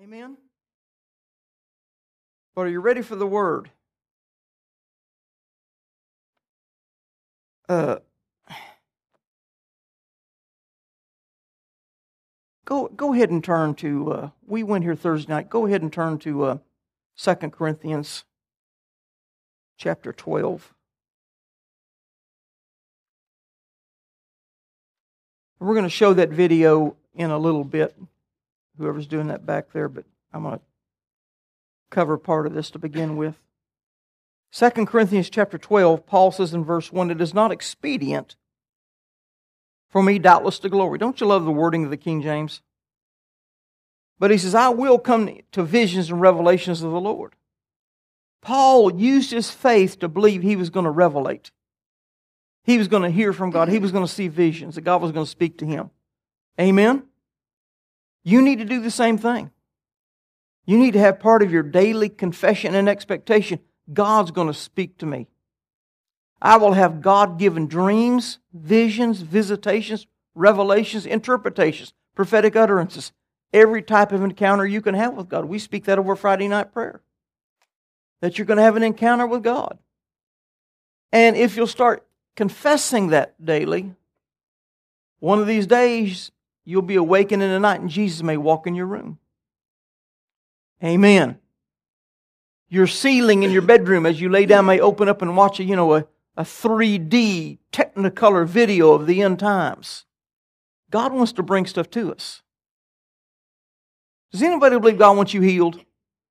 Amen? But are you ready for the Word? Go ahead and turn to, we went here Thursday night, go ahead and turn to 2 Corinthians chapter 12. We're going to show that video in a little bit, whoever's doing that back there, but I'm going to cover part of this to begin with. 2 Corinthians chapter 12, Paul says in verse 1, "It is not expedient for me doubtless to glory." Don't you love the wording of the King James? But he says, "I will come to visions and revelations of the Lord." Paul used his faith to believe he was going to revelate. He was going to hear from God. He was going to see visions, that God was going to speak to him. Amen? You need to do the same thing. You need to have part of your daily confession and expectation. God's going to speak to me. I will have God-given dreams, visions, visitations, revelations, interpretations, prophetic utterances. Every type of encounter you can have with God. We speak that over Friday night prayer. That you're going to have an encounter with God. And if you'll start confessing that daily, one of these days you'll be awakened in the night and Jesus may walk in your room. Amen. Your ceiling in your bedroom as you lay down may open up and watch a 3D Technicolor video of the end times. God wants to bring stuff to us. Does anybody believe God wants you healed?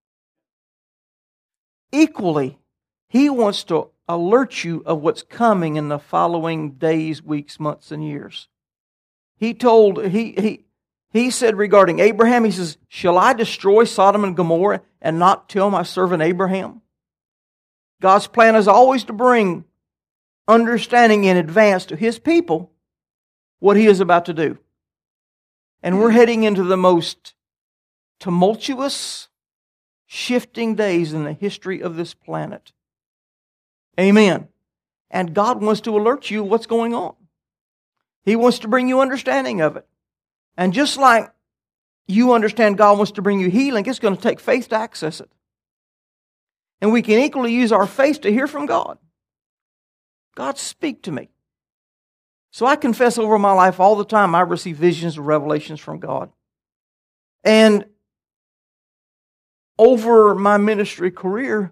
Equally, He wants to alert you of what's coming in the following days, weeks, months, and years. He said regarding Abraham, He says, "Shall I destroy Sodom and Gomorrah and not tell my servant Abraham?" God's plan is always to bring understanding in advance to His people what He is about to do. And we're heading into the most tumultuous, shifting days in the history of this planet. Amen. And God wants to alert you what's going on. He wants to bring you understanding of it. And just like you understand God wants to bring you healing, it's going to take faith to access it. And we can equally use our faith to hear from God. God, speak to me. So I confess over my life all the time I receive visions and revelations from God. And over my ministry career,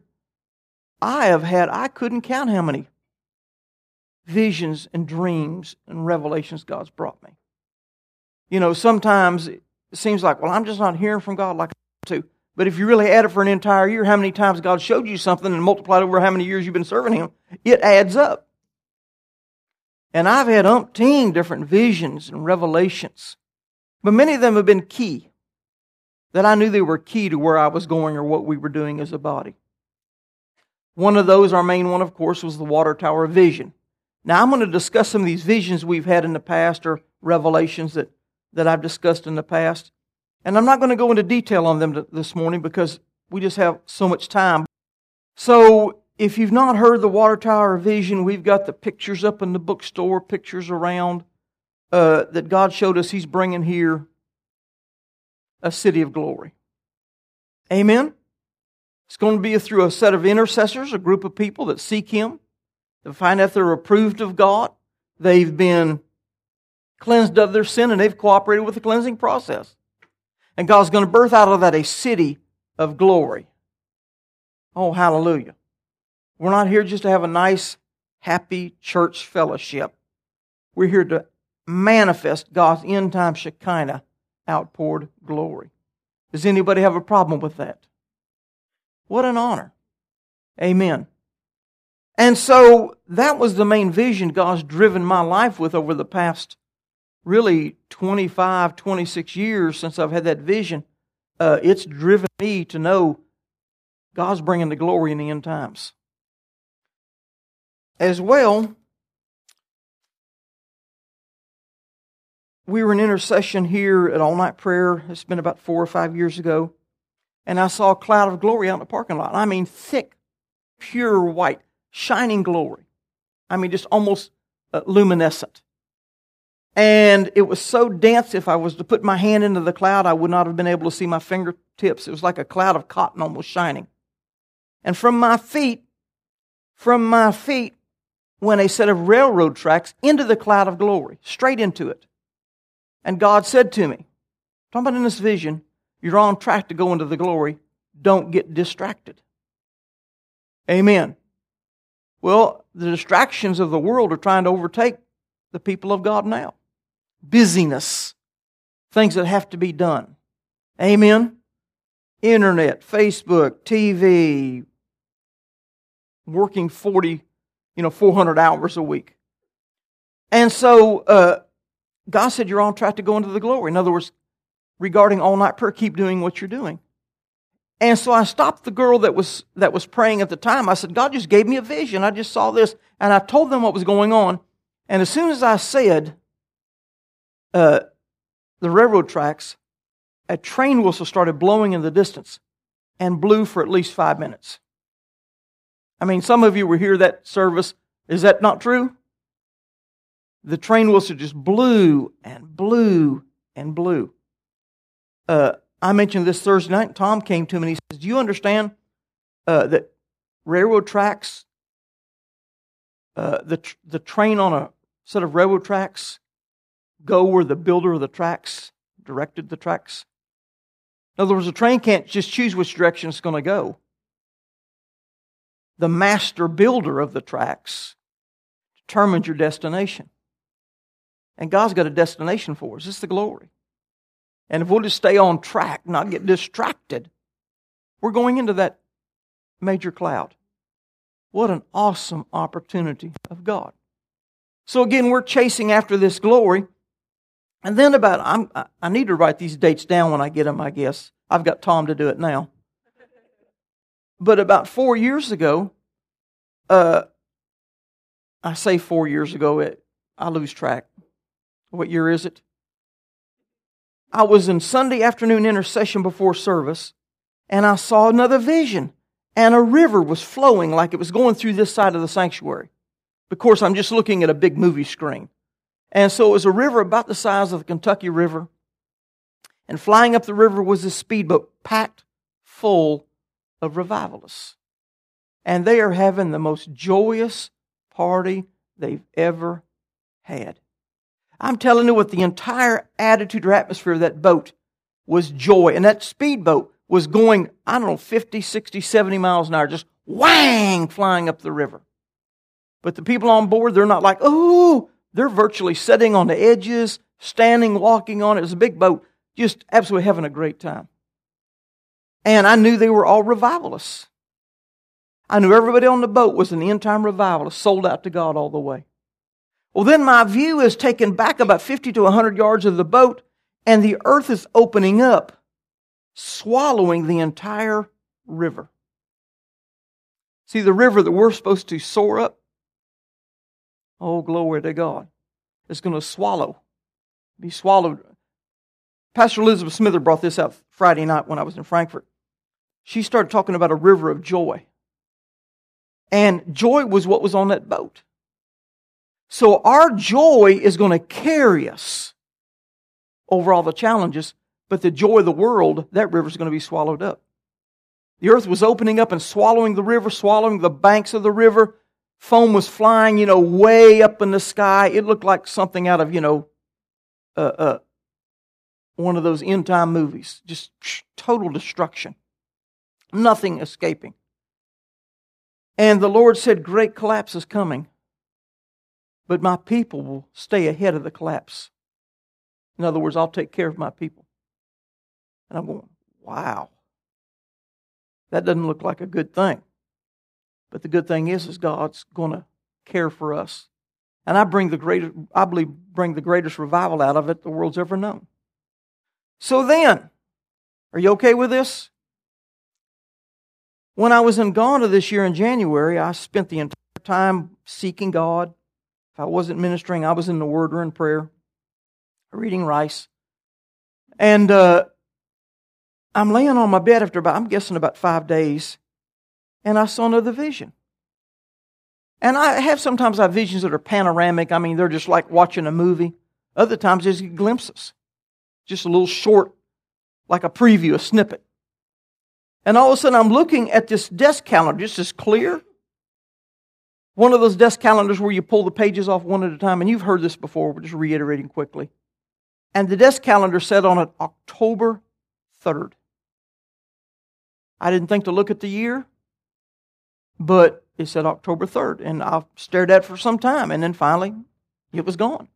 I couldn't count how many visions and dreams and revelations God's brought me. Sometimes it seems like, well, I'm just not hearing from God like I want to. But if you really add it for an entire year, how many times God showed you something and multiplied over how many years you've been serving Him, it adds up. And I've had umpteen different visions and revelations. But many of them have been key. That I knew they were key to where I was going or what we were doing as a body. One of those, our main one, of course, was the water tower vision. Now, I'm going to discuss some of these visions we've had in the past or revelations that I've discussed in the past. And I'm not going to go into detail on them this morning because we just have so much time. So, if you've not heard the water tower vision, we've got the pictures up in the bookstore, pictures around that God showed us He's bringing here a city of glory. Amen? It's going to be through a set of intercessors, a group of people that seek Him, that find out they're approved of God. They've been cleansed of their sin and they've cooperated with the cleansing process. And God's going to birth out of that a city of glory. Oh, hallelujah. We're not here just to have a nice, happy church fellowship. We're here to manifest God's end-time Shekinah outpoured glory. Does anybody have a problem with that? What an honor. Amen. And so that was the main vision God's driven my life with over the past really 25, 26 years since I've had that vision. It's driven me to know God's bringing the glory in the end times. As well, we were in intercession here at All Night Prayer. It's been about 4 or 5 years ago. And I saw a cloud of glory out in the parking lot. I mean, thick, pure white, shining glory. I mean, just almost luminescent. And it was so dense, if I was to put my hand into the cloud, I would not have been able to see my fingertips. It was like a cloud of cotton almost shining. And from my feet went a set of railroad tracks into the cloud of glory, straight into it. And God said to me, talking about in this vision, you're on track to go into the glory. Don't get distracted. Amen. Well, the distractions of the world are trying to overtake the people of God now. Busyness. Things that have to be done. Amen. Internet, Facebook, TV, working 400 hours a week. And so, God said you're on track to go into the glory. In other words, regarding all-night prayer, keep doing what you're doing. And so I stopped the girl that was praying at the time. I said, God just gave me a vision. I just saw this. And I told them what was going on. And as soon as I said the railroad tracks, a train whistle started blowing in the distance and blew for at least 5 minutes. I mean, some of you were here that service. Is that not true? The train whistle just blew and blew and blew. I mentioned this Thursday night, and Tom came to me and he says, do you understand that railroad tracks, the train on a set of railroad tracks go where the builder of the tracks directed the tracks? In other words, the train can't just choose which direction it's going to go. The master builder of the tracks determines your destination. And God's got a destination for us. It's the glory. And if we'll just stay on track, not get distracted, we're going into that major cloud. What an awesome opportunity of God. So again, we're chasing after this glory. And then I need to write these dates down when I get them, I guess. I've got Tom to do it now. But about 4 years ago, I say 4 years ago, I lose track. What year is it? I was in Sunday afternoon intercession before service, and I saw another vision. And a river was flowing like it was going through this side of the sanctuary. Of course, I'm just looking at a big movie screen. And so it was a river about the size of the Kentucky River. And flying up the river was a speedboat packed full of revivalists. And they are having the most joyous party they've ever had. I'm telling you what, the entire attitude or atmosphere of that boat was joy. And that speedboat was going, 50, 60, 70 miles an hour, just whang, flying up the river. But the people on board, they're not like, oh, they're virtually sitting on the edges, standing, walking on it. It was a big boat, just absolutely having a great time. And I knew they were all revivalists. I knew everybody on the boat was an end-time revivalist, sold out to God all the way. Well, then my view is taken back about 50 to 100 yards of the boat, and the earth is opening up, swallowing the entire river. See, the river that we're supposed to soar up, oh, glory to God, is going to be swallowed. Pastor Elizabeth Smither brought this out Friday night when I was in Frankfurt. She started talking about a river of joy. And joy was what was on that boat. So our joy is going to carry us over all the challenges, but the joy of the world, that river is going to be swallowed up. The earth was opening up and swallowing the river, swallowing the banks of the river. Foam was flying, way up in the sky. It looked like something out of, one of those end-time movies. Just total destruction. Nothing escaping. And the Lord said, great collapse is coming. But my people will stay ahead of the collapse. In other words, I'll take care of my people. And I'm going, wow. That doesn't look like a good thing. But the good thing is God's going to care for us. And I believe bring the greatest revival out of it the world's ever known. So then, are you okay with this? When I was in Ghana this year in January, I spent the entire time seeking God. If I wasn't ministering, I was in the Word or in prayer, reading rice. And I'm laying on my bed after about 5 days, and I saw another vision. And sometimes I have visions that are panoramic. I mean, they're just like watching a movie. Other times just get glimpses. Just a little short, like a preview, a snippet. And all of a sudden I'm looking at this desk calendar, just as clear. One of those desk calendars where you pull the pages off one at a time. And you've heard this before, we're just reiterating quickly. And the desk calendar said on it October 3rd. I didn't think to look at the year, but it said October 3rd. And I stared at it for some time, and then finally it was gone.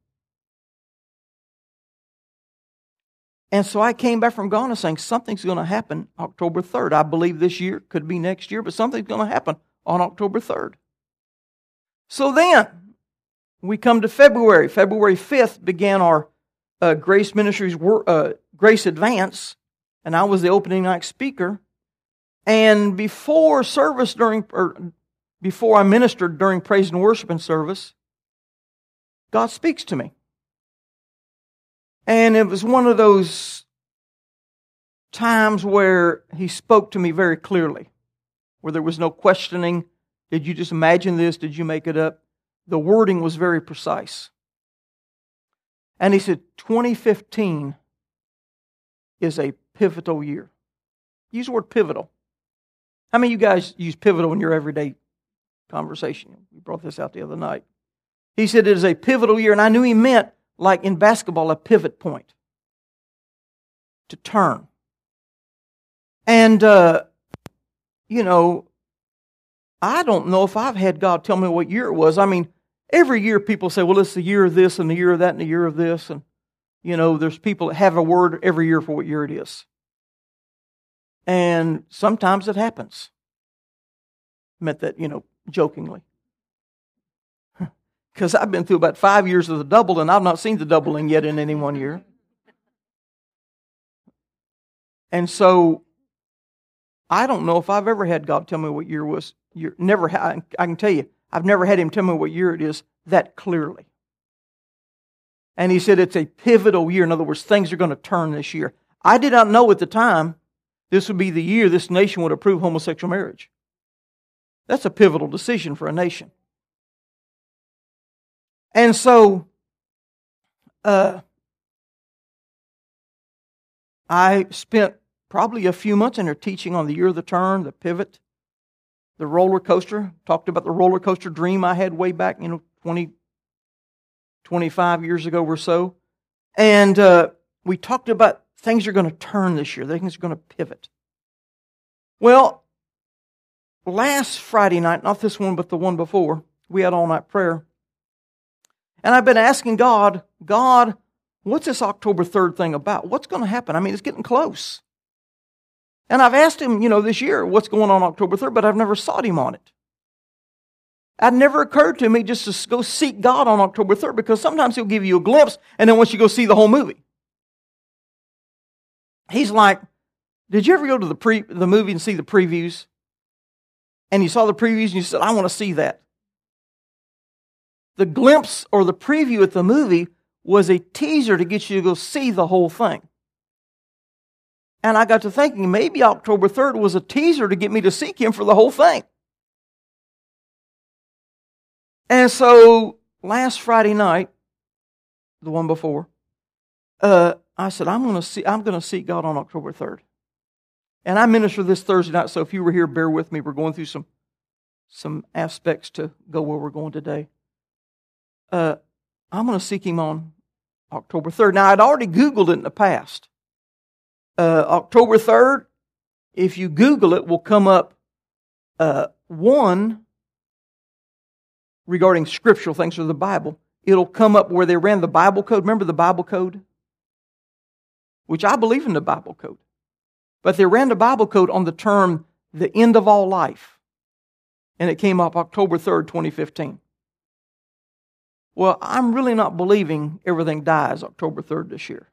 And so I came back from Ghana saying something's going to happen October 3rd. I believe this year, could be next year, but something's going to happen on October 3rd. So then we come to February. February 5th began our Grace Ministries Grace Advance, and I was the opening night speaker. And before I ministered during praise and worship and service, God speaks to me. And it was one of those times where He spoke to me very clearly, where there was no questioning. Did you just imagine this? Did you make it up? The wording was very precise. And He said, 2015 is a pivotal year. Use the word pivotal. How many of you guys use pivotal in your everyday conversation? We brought this out the other night. He said it is a pivotal year, and I knew He meant, like in basketball, a pivot point. To turn. And, I don't know if I've had God tell me what year it was. I mean, every year people say, well, it's the year of this and the year of that and the year of this. And, there's people that have a word every year for what year it is. And sometimes it happens. I meant that, jokingly. Because I've been through about 5 years of the double, and I've not seen the doubling yet in any one year. And so, I don't know if I've ever had God tell me what year was. I can tell you, I've never had Him tell me what year it is that clearly. And He said it's a pivotal year. In other words, things are going to turn this year. I did not know at the time this would be the year this nation would approve homosexual marriage. That's a pivotal decision for a nation. And so, I spent probably a few months in there teaching on the year of the turn, the pivot, the roller coaster. Talked about the roller coaster dream I had way back, 25 years ago or so. And we talked about things are going to turn this year. Things are going to pivot. Well, last Friday night, not this one, but the one before, we had all-night prayer. And I've been asking God, what's this October 3rd thing about? What's going to happen? I mean, it's getting close. And I've asked Him, this year, what's going on October 3rd, but I've never sought Him on it. It never occurred to me just to go seek God on October 3rd, because sometimes He'll give you a glimpse, and then once you go see the whole movie. He's like, did you ever go to the movie and see the previews? And you saw the previews and you said, I want to see that. The glimpse or the preview at the movie was a teaser to get you to go see the whole thing. And I got to thinking, maybe October 3rd was a teaser to get me to seek Him for the whole thing. And so, last Friday night, the one before, I said, I'm going to seek God on October 3rd. And I minister this Thursday night, so if you were here, bear with me. We're going through some aspects to go where we're going today. I'm going to seek Him on October 3rd. Now, I'd already Googled it in the past. October 3rd, if you Google it, will come up one regarding scriptural things or the Bible. It'll come up where they ran the Bible code. Remember the Bible code? Which I believe in the Bible code. But they ran the Bible code on the term, the end of all life. And it came up October 3rd, 2015. Well, I'm really not believing everything dies October 3rd this year.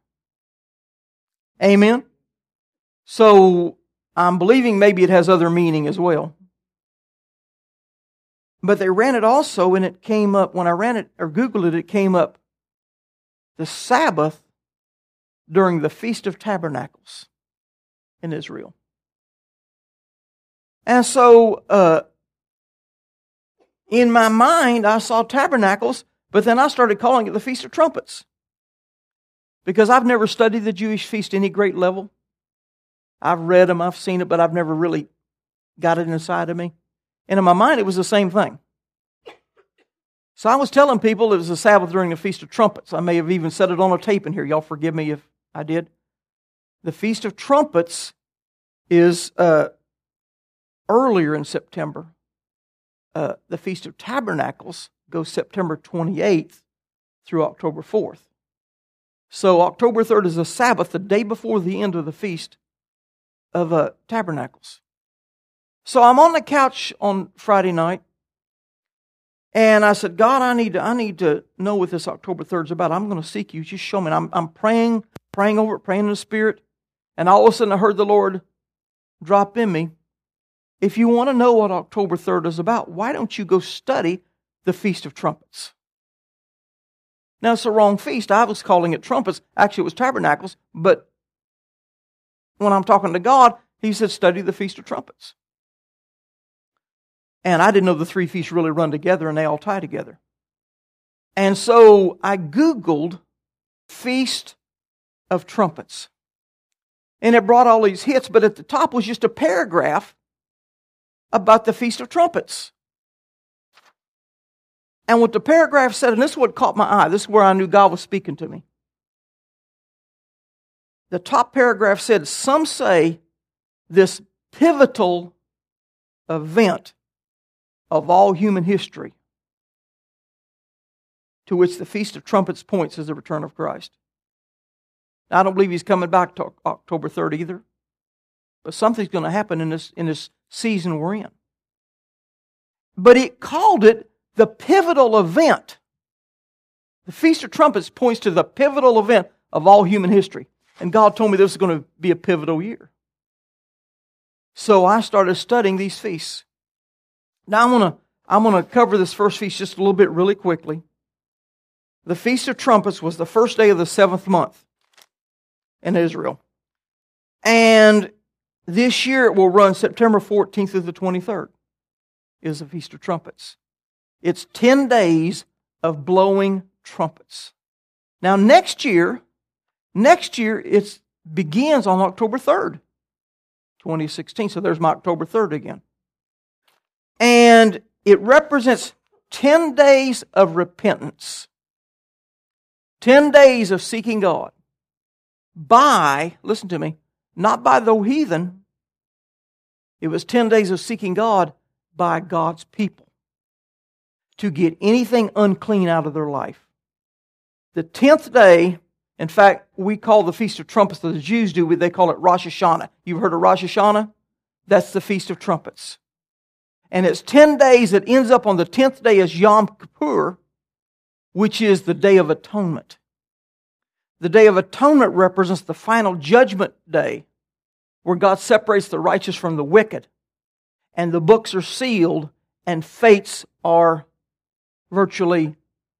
Amen? So, I'm believing maybe it has other meaning as well. But they ran it also, and it came up, when I ran it, or Googled it, it came up the Sabbath during the Feast of Tabernacles in Israel. And so, in my mind, I saw Tabernacles, but then I started calling it the Feast of Trumpets. Because I've never studied the Jewish feast any great level. I've read them, I've seen it, but I've never really got it inside of me. And in my mind, it was the same thing. So I was telling people it was the Sabbath during the Feast of Trumpets. I may have even said it on a tape in here. Y'all forgive me if I did. The Feast of Trumpets is earlier in September. The Feast of Tabernacles goes September 28th through October 4th. So October 3rd is a Sabbath, the day before the end of the Feast of Tabernacles. So I'm on the couch on Friday night, and I said, God, I need to know what this October 3rd is about. I'm going to seek you. Just show me. And I'm praying over it, praying in the Spirit, and all of a sudden I heard the Lord drop in me, if you want to know what October 3rd is about, why don't you go study the Feast of Trumpets? Now, it's the wrong feast. I was calling it trumpets. Actually, it was tabernacles. But when I'm talking to God, He said, study the Feast of Trumpets. And I didn't know the three feasts really run together and they all tie together. And so I Googled Feast of Trumpets. And it brought all these hits, but at the top was just a paragraph about the Feast of Trumpets. And what the paragraph said, and this is what caught my eye, this is where I knew God was speaking to me. The top paragraph said, some say this pivotal event of all human history, to which the Feast of Trumpets points, is the return of Christ. Now, I don't believe He's coming back to October 3rd either, but something's going to happen in this season we're in. But it called it the pivotal event. The Feast of Trumpets points to the pivotal event of all human history. And God told me this was going to be a pivotal year. So I started studying these feasts. Now I'm going to cover this first feast just a little bit really quickly. The Feast of Trumpets was the first day of the 7th month in Israel. And this year it will run September 14th through the 23rd is the Feast of Trumpets. It's 10 days of blowing trumpets. Now next year it begins on October 3rd, 2016. So there's my October 3rd again. And it represents 10 days of repentance. 10 days of seeking God. Listen to me, not by the heathen. It was 10 days of seeking God by God's people to get anything unclean out of their life. The 10th day, in fact, we call the Feast of Trumpets, the Jews do, they call it Rosh Hashanah. You've heard of Rosh Hashanah? That's the Feast of Trumpets. And it's 10 days that ends up on the 10th day as Yom Kippur, which is the Day of Atonement. The Day of Atonement represents the final judgment day where God separates the righteous from the wicked. And the books are sealed and fates are virtually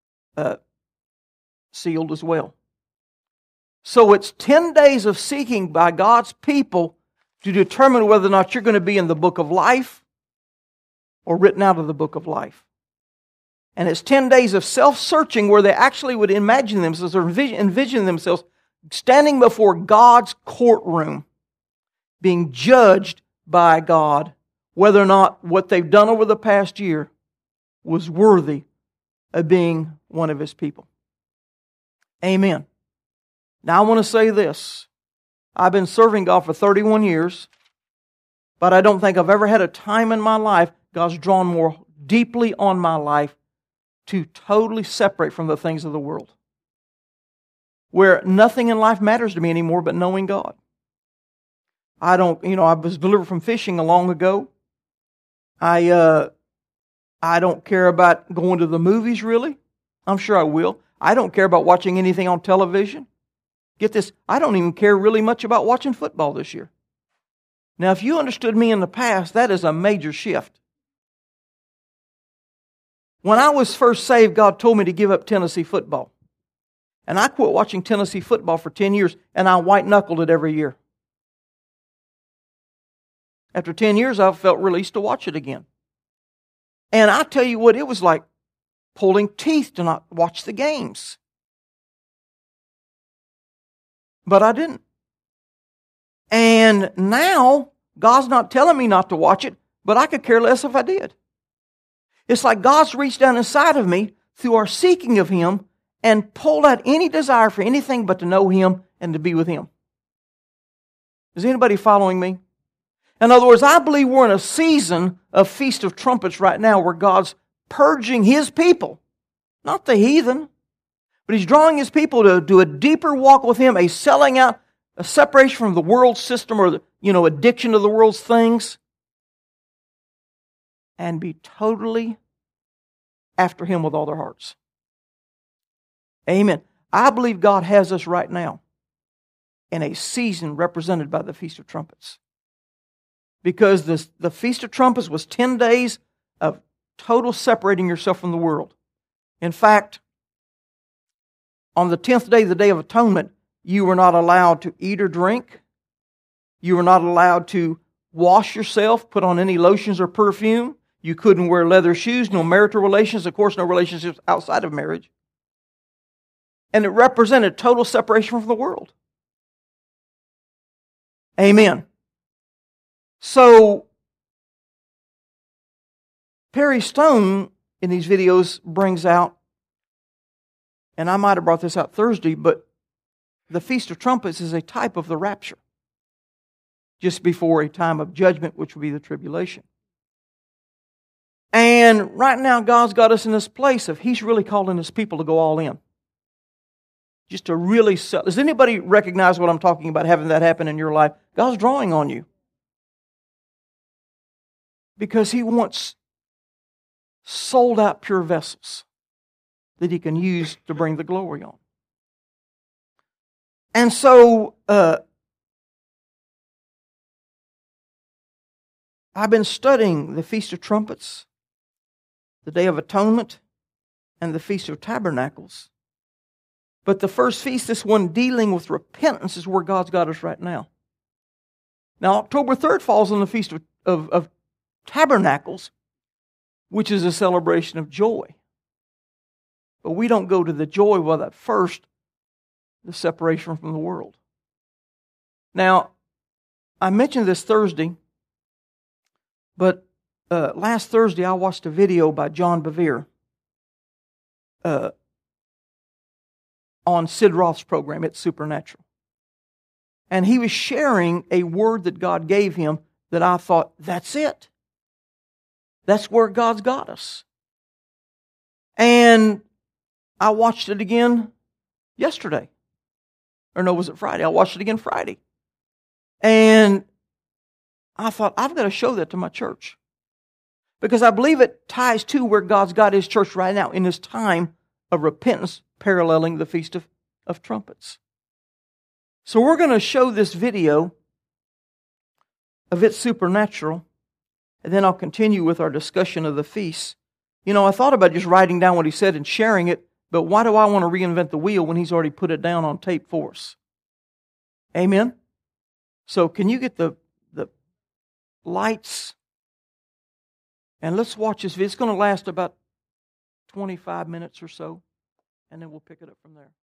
sealed as well. So it's 10 days of seeking by God's people to determine whether or not you're going to be in the book of life or written out of the book of life. And it's 10 days of self-searching where they actually would imagine themselves or envision themselves standing before God's courtroom, being judged by God, whether or not what they've done over the past year was worthy of being one of His people. Amen. Now I want to say this. I've been serving God for 31 years, but I don't think I've ever had a time in my life God's drawn more deeply on my life to totally separate from the things of the world. Where nothing in life matters to me anymore but knowing God. I was delivered from fishing long ago. I don't care about going to the movies, really. I'm sure I will. I don't care about watching anything on television. Get this, I don't even care really much about watching football this year. Now, if you understood me in the past, that is a major shift. When I was first saved, God told me to give up Tennessee football. And I quit watching Tennessee football for 10 years, and I white-knuckled it every year. After 10 years, I felt released to watch it again. And I tell you what, it was like pulling teeth to not watch the games. But I didn't. And now, God's not telling me not to watch it, but I could care less if I did. It's like God's reached down inside of me through our seeking of Him and pulled out any desire for anything but to know Him and to be with Him. Is anybody following me? In other words, I believe we're in a season of Feast of Trumpets right now where God's purging His people, not the heathen, but He's drawing His people to do a deeper walk with Him, a selling out, a separation from the world system or the, addiction to the world's things, and be totally after Him with all their hearts. Amen. I believe God has us right now in a season represented by the Feast of Trumpets. Because the Feast of Trumpets was 10 days of total separating yourself from the world. In fact, on the 10th day, the Day of Atonement, you were not allowed to eat or drink. You were not allowed to wash yourself, put on any lotions or perfume. You couldn't wear leather shoes, no marital relations, of course, no relationships outside of marriage. And it represented total separation from the world. Amen. So, Perry Stone in these videos brings out, and I might have brought this out Thursday, but the Feast of Trumpets is a type of the rapture, just before a time of judgment, which will be the tribulation. And right now, God's got us in this place of He's really calling His people to go all in. Just to really sell. Does anybody recognize what I'm talking about, having that happen in your life? God's drawing on you. Because He wants sold out pure vessels that He can use to bring the glory on. And so, I've been studying the Feast of Trumpets, the Day of Atonement, and the Feast of Tabernacles. But the first feast, this one dealing with repentance, is where God's got us right now. Now, October 3rd falls on the Feast of Tabernacles, which is a celebration of joy. But we don't go to the joy without first the separation from the world. Now, I mentioned this Thursday, but last Thursday I watched a video by John Bevere on Sid Roth's program, It's Supernatural. And he was sharing a word that God gave him that I thought, that's it. That's where God's got us. And I watched it again yesterday. Or no, was it Friday? I watched it again Friday. And I thought, I've got to show that to my church. Because I believe it ties to where God's got His church right now in this time of repentance, paralleling the Feast of Trumpets. So we're going to show this video of It's Supernatural, and then I'll continue with our discussion of the feast. I thought about just writing down what he said and sharing it, but why do I want to reinvent the wheel when He's already put it down on tape for us? Amen? So can you get the lights? And let's watch this video. It's going to last about 25 minutes or so, and then we'll pick it up from there.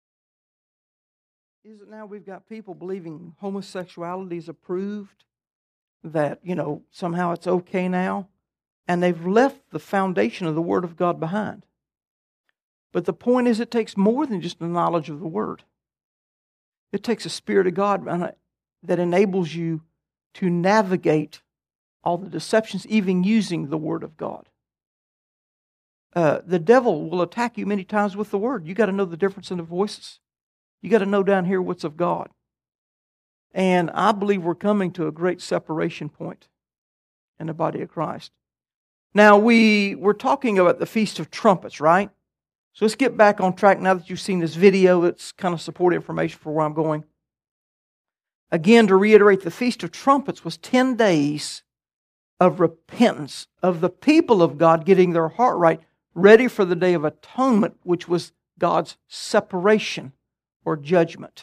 Is it now we've got people believing homosexuality is approved, that, somehow it's okay now, and they've left the foundation of the Word of God behind. But the point is, it takes more than just the knowledge of the Word. It takes a Spirit of God that enables you to navigate all the deceptions, even using the Word of God. The devil will attack you many times with the Word. You got to know the difference in the voices. You got to know down here what's of God. And I believe we're coming to a great separation point in the body of Christ. Now, we're talking about the Feast of Trumpets, right? So let's get back on track now that you've seen this video that's kind of support information for where I'm going. Again, to reiterate, the Feast of Trumpets was 10 days of repentance, of the people of God getting their heart right, ready for the Day of Atonement, which was God's separation or judgment.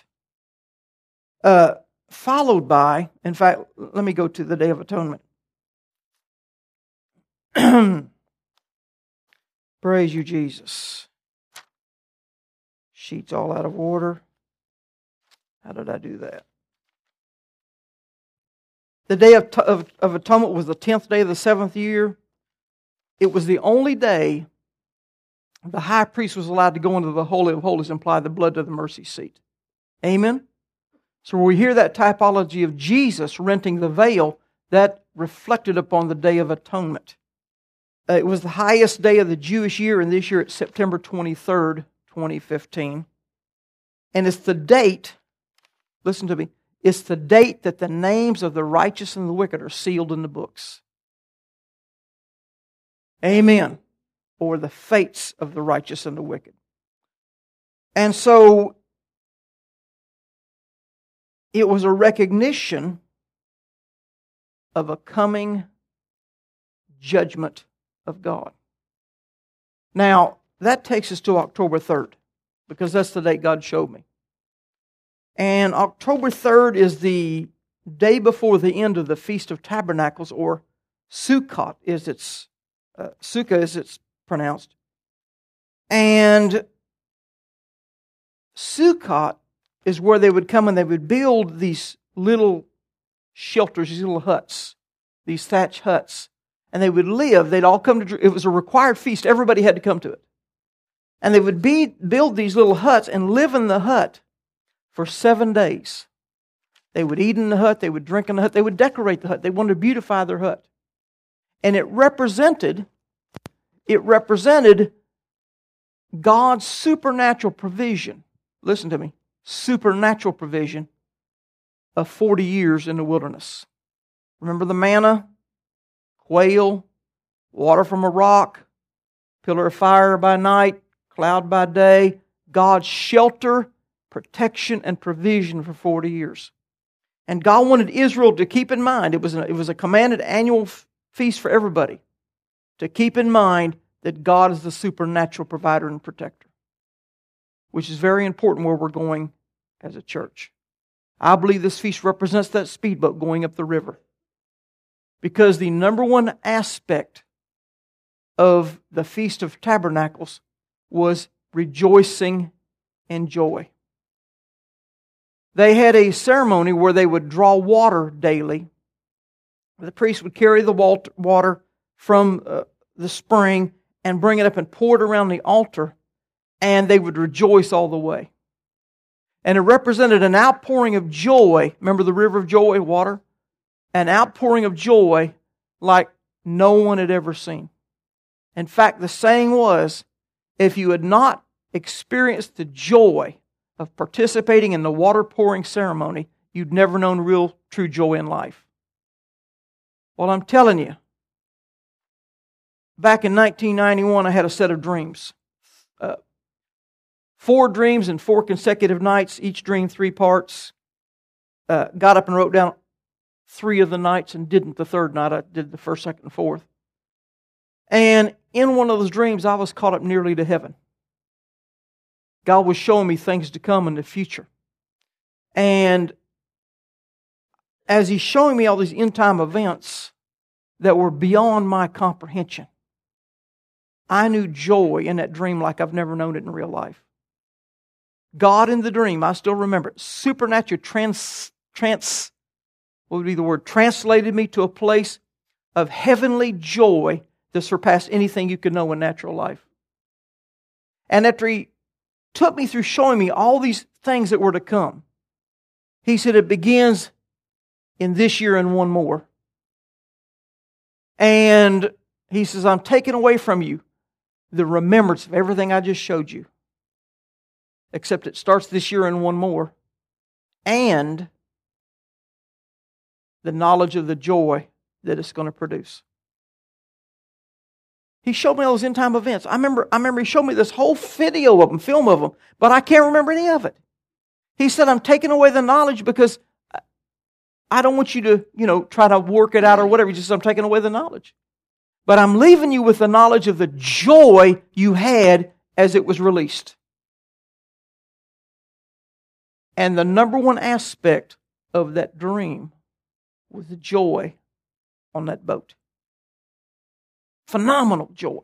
Followed by, in fact, let me go to the Day of Atonement. Praise you, Jesus. Sheet's all out of order. How did I do that? The Day of Atonement was the 10th day of the 7th year. It was the only day the high priest was allowed to go into the Holy of Holies and apply the blood to the mercy seat. Amen? So when we hear that typology of Jesus renting the veil, that reflected upon the Day of Atonement. It was the highest day of the Jewish year, and this year it's September 23rd, 2015. And it's the date, listen to me, it's the date that the names of the righteous and the wicked are sealed in the books. Amen. Or the fates of the righteous and the wicked. And so, it was a recognition of a coming judgment of God. Now, that takes us to October 3rd, because that's the date God showed me. And October 3rd is the day before the end of the Feast of Tabernacles, or Sukkot, Sukkah as it's pronounced. And Sukkot is where they would come and they would build these little shelters, these little huts, these thatch huts. And they would live, they'd all come to, it was a required feast, everybody had to come to it. And they would build these little huts and live in the hut for 7 days. They would eat in the hut, they would drink in the hut, they would decorate the hut, they wanted to beautify their hut. And it represented God's supernatural provision. Listen to me. Supernatural provision of 40 years in the wilderness. Remember the manna, quail, water from a rock, pillar of fire by night, cloud by day, God's shelter, protection, and provision for 40 years. And God wanted Israel to keep in mind, it was a commanded annual feast for everybody, to keep in mind that God is the supernatural provider and protector, which is very important where we're going as a church. I believe this feast represents that speedboat going up the river, because the number one aspect of the Feast of Tabernacles was rejoicing and joy. They had a ceremony where they would draw water daily. The priest would carry the water from the spring and bring it up and pour it around the altar, and they would rejoice all the way. And it represented an outpouring of joy. Remember the river of joy, water? An outpouring of joy like no one had ever seen. In fact, the saying was, if you had not experienced the joy of participating in the water pouring ceremony, you'd never known real, true joy in life. Well, I'm telling you, back in 1991, I had a set of dreams. 4 dreams in 4 consecutive nights, each dream 3 parts. Got up and wrote down 3 of the nights and didn't the third night. I did the first, second, and fourth. And in one of those dreams, I was caught up nearly to heaven. God was showing me things to come in the future. And as He's showing me all these end-time events that were beyond my comprehension, I knew joy in that dream like I've never known it in real life. God in the dream, I still remember it, supernatural what would be the word? Translated me to a place of heavenly joy that surpassed anything you could know in natural life. And after He took me through showing me all these things that were to come, He said it begins in this year and one more. And He says, I'm taking away from you the remembrance of everything I just showed you. Except it starts this year and one more. And the knowledge of the joy that it's going to produce. He showed me all those end-time events. I remember He showed me this whole video of them, film of them, but I can't remember any of it. He said, I'm taking away the knowledge because I don't want you to, try to work it out or whatever. He just said, I'm taking away the knowledge. But I'm leaving you with the knowledge of the joy you had as it was released. And the number one aspect of that dream was the joy on that boat. Phenomenal joy.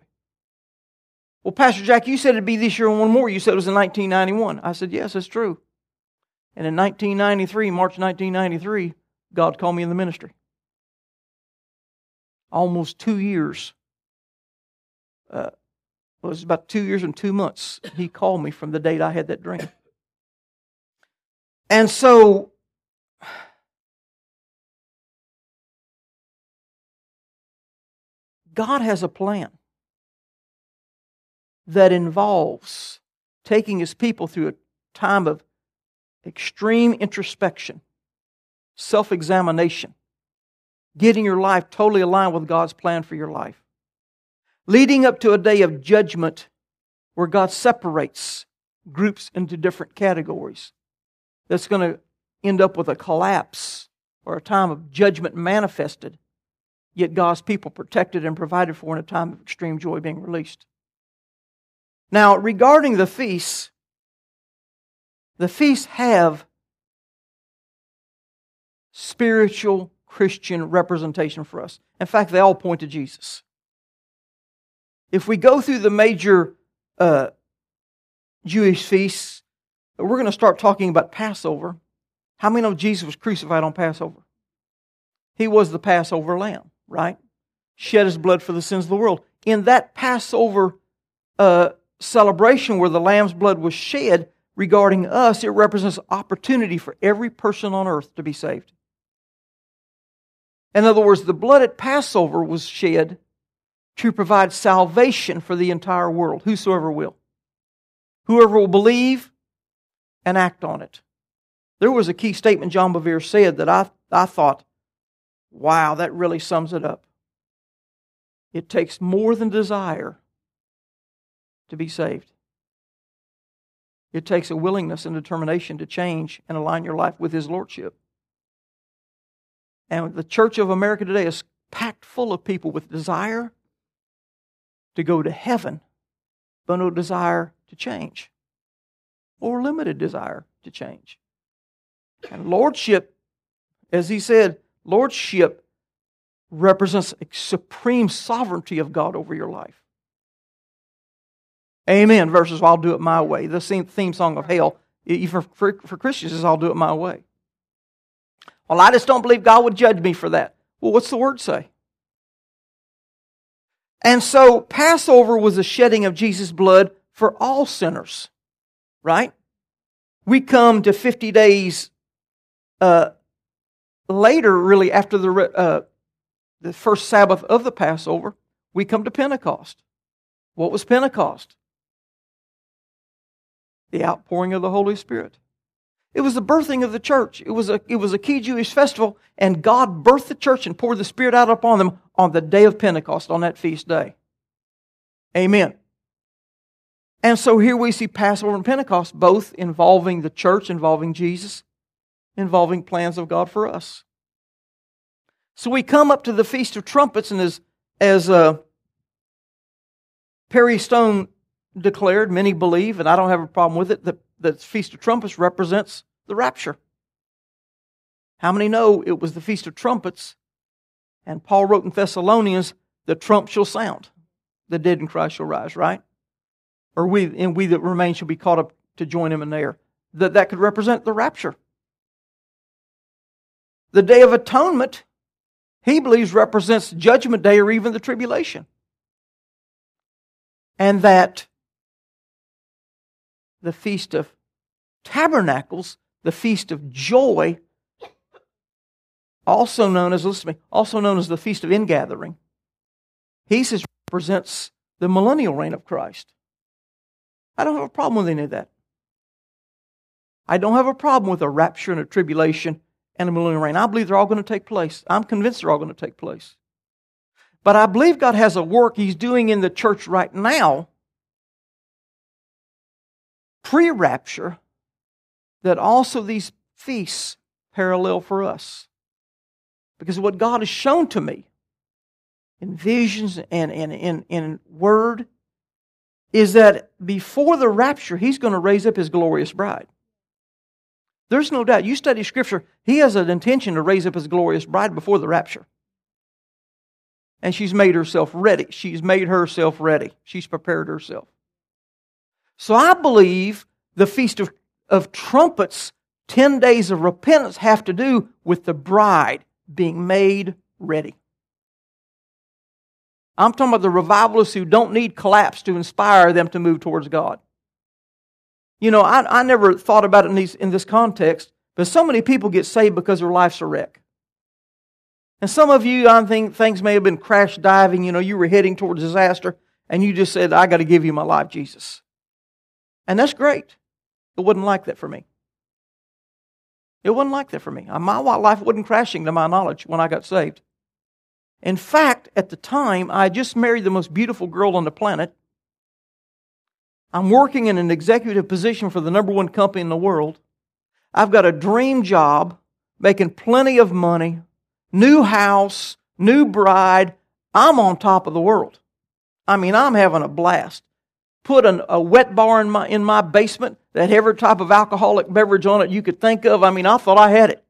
Well, Pastor Jack, you said it'd be this year and one more. You said it was in 1991. I said, yes, that's true. And in 1993, March 1993, God called me in the ministry. Almost 2 years. It was about 2 years and 2 months. He called me from the date I had that dream. And so, God has a plan that involves taking His people through a time of extreme introspection, self-examination, getting your life totally aligned with God's plan for your life, leading up to a day of judgment where God separates groups into different categories. That's going to end up with a collapse or a time of judgment manifested, yet God's people protected and provided for in a time of extreme joy being released. Now, regarding the feasts have spiritual Christian representation for us. In fact, they all point to Jesus. If we go through the major Jewish feasts, we're going to start talking about Passover. How many know Jesus was crucified on Passover? He was the Passover lamb, right? Shed His blood for the sins of the world. In that Passover celebration where the lamb's blood was shed, regarding us, it represents opportunity for every person on earth to be saved. In other words, the blood at Passover was shed to provide salvation for the entire world, whosoever will. Whoever will believe and act on it. There was a key statement John Bevere said that I thought, wow, that really sums it up. It takes more than desire to be saved. It takes a willingness and determination to change and align your life with His Lordship. And the Church of America today is packed full of people with desire to go to heaven, but no desire to change, or limited desire to change. And lordship, as he said, lordship represents a supreme sovereignty of God over your life. Amen versus I'll do it my way. The theme song of hell, even for Christians, is I'll do it my way. Well, I just don't believe God would judge me for that. Well, what's the Word say? And so Passover was a shedding of Jesus' blood for all sinners, right? We come to 50 days later, really after the first Sabbath of the Passover, we come to Pentecost. What was Pentecost? The outpouring of the Holy Spirit. It was the birthing of the church. It was a key Jewish festival, and God birthed the church and poured the Spirit out upon them on the day of Pentecost, on that feast day. Amen. And so here we see Passover and Pentecost, both involving the church, involving Jesus, involving plans of God for us. So we come up to the Feast of Trumpets, and as Perry Stone declared, many believe, and I don't have a problem with it, that the Feast of Trumpets represents the rapture. How many know it was the Feast of Trumpets, and Paul wrote in Thessalonians, the trump shall sound, the dead in Christ shall rise, right? Or we that remain shall be caught up to join Him in the air. That could represent the rapture. The Day of Atonement, he believes, represents Judgment Day or even the tribulation. And that the Feast of Tabernacles, the Feast of Joy, also known as the Feast of Ingathering, he says represents the millennial reign of Christ. I don't have a problem with any of that. I don't have a problem with a rapture and a tribulation and a millennial reign. I believe they're all going to take place. I'm convinced they're all going to take place. But I believe God has a work He's doing in the church right now, pre-rapture, that also these feasts parallel for us. Because what God has shown to me in visions and in word is that before the rapture, He's going to raise up His glorious bride. There's no doubt. You study Scripture, He has an intention to raise up His glorious bride before the rapture. And she's made herself ready. She's made herself ready. She's prepared herself. So I believe the Feast of Trumpets 10 days of repentance have to do with the bride being made ready. I'm talking about the revivalists who don't need collapse to inspire them to move towards God. You know, I never thought about it in this context, but so many people get saved because their life's a wreck. And some of you, I think things may have been crash diving. You know, you were heading towards disaster, and you just said, I got to give you my life, Jesus. And that's great. It wasn't like that for me. It wasn't like that for me. My life wasn't crashing to my knowledge when I got saved. In fact, at the time, I had just married the most beautiful girl on the planet. I'm working in an executive position for the #1 company in the world. I've got a dream job, making plenty of money, new house, new bride. I'm on top of the world. I mean, I'm having a blast. Put a wet bar in my basement that had every type of alcoholic beverage on it you could think of. I mean, I thought I had it.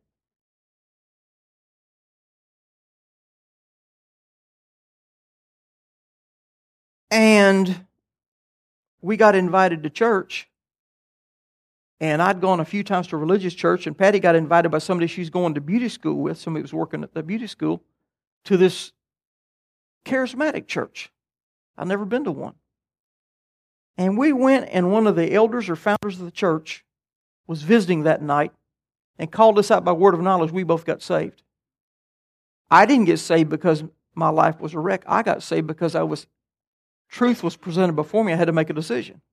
And we got invited to church. And I'd gone a few times to a religious church, and Patty got invited by somebody she's going to beauty school with, somebody was working at the beauty school, to this charismatic church. I'd never been to one. And we went, and one of the elders or founders of the church was visiting that night and called us out by word of knowledge. We both got saved. I didn't get saved because my life was a wreck. I got saved because truth was presented before me. I had to make a decision.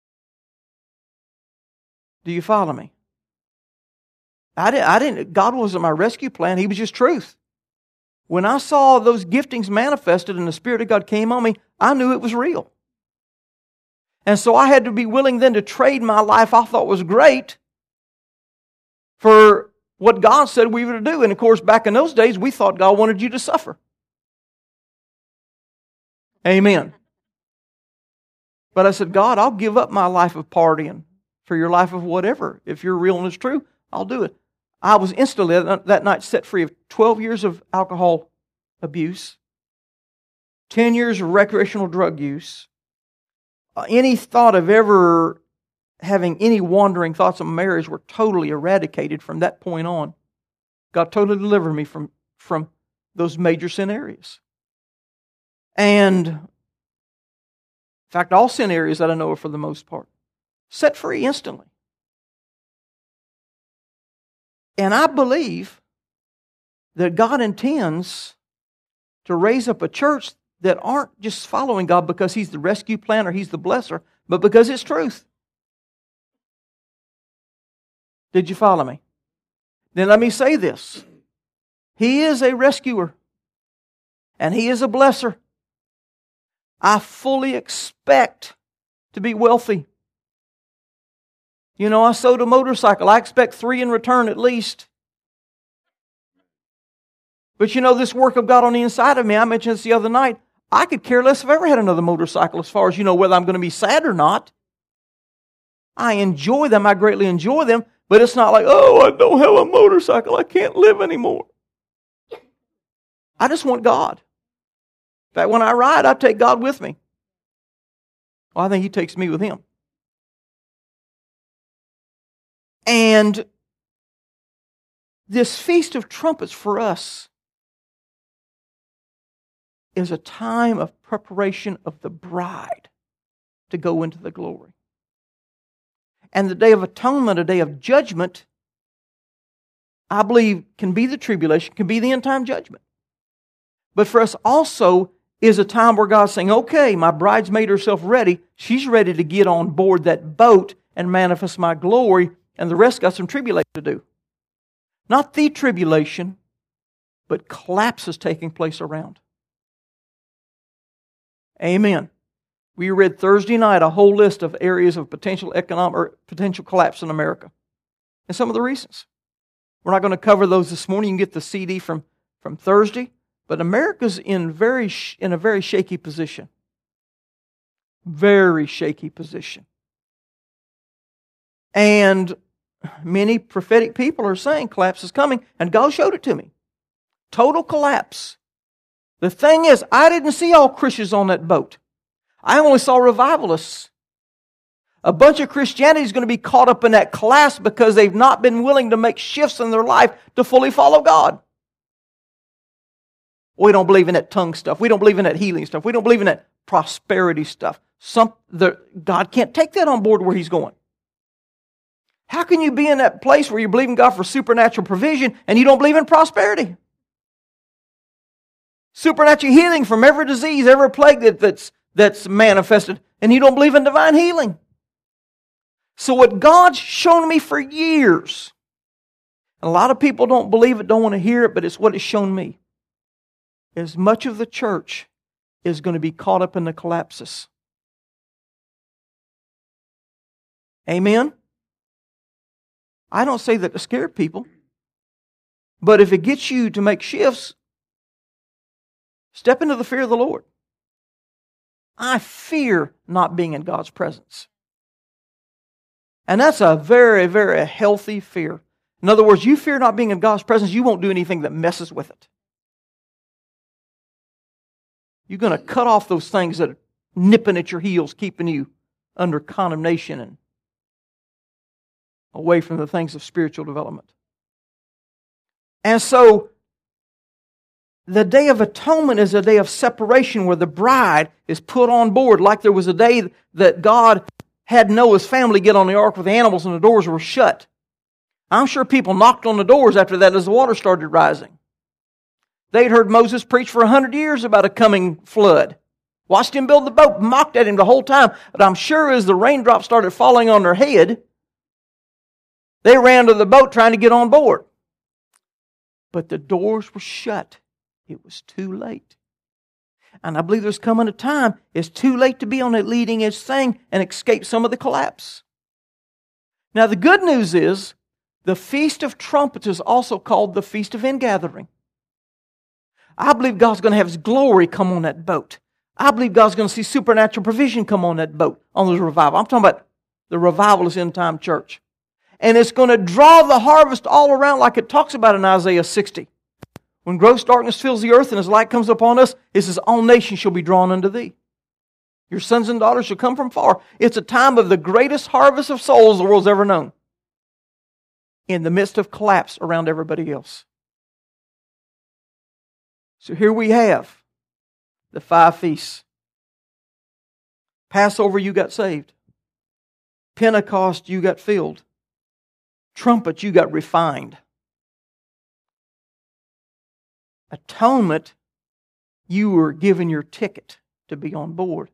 Do you follow me? God wasn't my rescue plan. He was just truth. When I saw those giftings manifested and the Spirit of God came on me, I knew it was real. And so I had to be willing then to trade my life I thought was great for what God said we were to do. And of course, back in those days, we thought God wanted you to suffer. Amen. But I said, God, I'll give up my life of partying for your life of whatever. If you're real and it's true, I'll do it. I was instantly that night set free of 12 years of alcohol abuse, 10 years of recreational drug use, any thought of ever having any wandering thoughts of marriage were totally eradicated from that point on. God totally delivered me from those major sin areas. And in fact, all sin areas that I know of for the most part. Set free instantly. And I believe that God intends to raise up a church that aren't just following God because He's the rescue plan or He's the blesser, but because it's truth. Did you follow me? Then let me say this. He is a rescuer. And He is a blesser. I fully expect to be wealthy. You know, I sold a motorcycle. I expect 3 in return at least. But you know, this work of God on the inside of me, I mentioned this the other night, I could care less if I ever had another motorcycle as far as, you know, whether I'm going to be sad or not. I enjoy them. I greatly enjoy them. But it's not like, oh, I don't have a motorcycle. I can't live anymore. I just want God. In fact, when I ride, I take God with me. Well, I think He takes me with Him. And this Feast of Trumpets for us is a time of preparation of the bride to go into the glory. And the Day of Atonement, a day of judgment, I believe can be the tribulation, can be the end time judgment. But for us also is a time where God's saying, okay, my bride's made herself ready. She's ready to get on board that boat and manifest my glory, and the rest got some tribulation to do. Not the tribulation, but collapse is taking place around. Amen. We read Thursday night a whole list of areas of potential economic or potential collapse in America. And some of the reasons. We're not going to cover those this morning. You can get the CD from Thursday. But America's in a very shaky position. Very shaky position. And many prophetic people are saying collapse is coming. And God showed it to me. Total collapse. The thing is, I didn't see all Christians on that boat. I only saw revivalists. A bunch of Christianity is going to be caught up in that collapse because they've not been willing to make shifts in their life to fully follow God. We don't believe in that tongue stuff. We don't believe in that healing stuff. We don't believe in that prosperity stuff. God can't take that on board where He's going. How can you be in that place where you're believing God for supernatural provision and you don't believe in prosperity? Supernatural healing from every disease, every plague that's manifested, and you don't believe in divine healing. So what God's shown me for years, and a lot of people don't believe it, don't want to hear it, but it's what it's shown me, is much of the church is going to be caught up in the collapses. Amen? I don't say that to scare people, but if it gets you to make shifts, step into the fear of the Lord. I fear not being in God's presence. And that's a very, very healthy fear. In other words, you fear not being in God's presence, you won't do anything that messes with it. You're going to cut off those things that are nipping at your heels, keeping you under condemnation and away from the things of spiritual development. And so, the Day of Atonement is a day of separation where the bride is put on board, like there was a day that God had Noah's family get on the ark with the animals and the doors were shut. I'm sure people knocked on the doors after that as the water started rising. They'd heard Moses preach for 100 years about a coming flood. Watched him build the boat, mocked at him the whole time. But I'm sure as the raindrops started falling on their head, they ran to the boat trying to get on board. But the doors were shut. It was too late. And I believe there's coming a time it's too late to be on that leading edge thing and escape some of the collapse. Now the good news is the Feast of Trumpets is also called the Feast of Ingathering. I believe God's going to have His glory come on that boat. I believe God's going to see supernatural provision come on that boat, on this revival. I'm talking about the revivalist end time church. And it's going to draw the harvest all around like it talks about in Isaiah 60. When gross darkness fills the earth and His light comes upon us, it says, all nations shall be drawn unto Thee. Your sons and daughters shall come from far. It's a time of the greatest harvest of souls the world's ever known. In the midst of collapse around everybody else. So here we have the 5 feasts. Passover, you got saved. Pentecost, you got filled. Trumpet, you got refined. Atonement, you were given your ticket to be on board.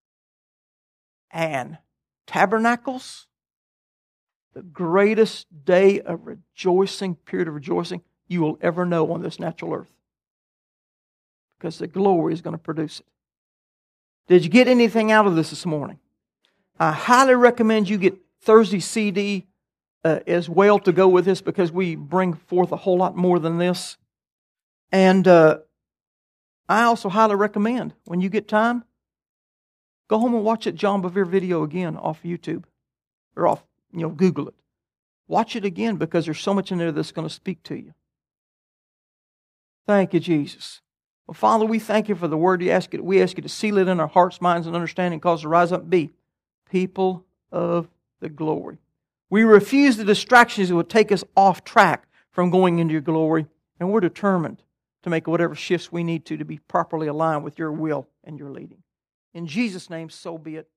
And tabernacles, the greatest day of rejoicing, period of rejoicing you will ever know on this natural earth. Because the glory is going to produce it. Did you get anything out of this morning? I highly recommend you get Thursday's CD as well to go with this because we bring forth a whole lot more than this. And I also highly recommend, when you get time, go home and watch that John Bevere video again off YouTube. Or off, Google it. Watch it again because there's so much in there that's going to speak to you. Thank you, Jesus. Well, Father, we thank You for the word we ask You to seal it in our hearts, minds, and understanding, cause us to rise up and be people of the glory. We refuse the distractions that would take us off track from going into Your glory, and we're determined to make whatever shifts we need to be properly aligned with Your will and Your leading. In Jesus' name, so be it.